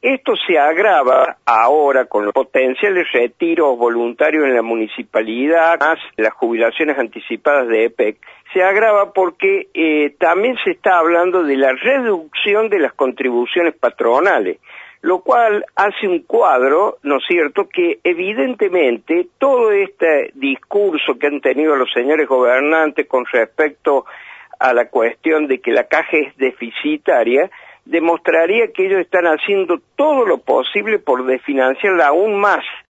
Esto se agrava ahora con los potenciales retiros voluntarios en la municipalidad, más las jubilaciones anticipadas de EPEC. Se agrava porque también se está hablando de la reducción de las contribuciones patronales, lo cual hace un cuadro, ¿no es cierto?, que evidentemente todo este discurso que han tenido los señores gobernantes con respecto a la cuestión de que la caja es deficitaria, demostraría que ellos están haciendo todo lo posible por desfinanciarla aún más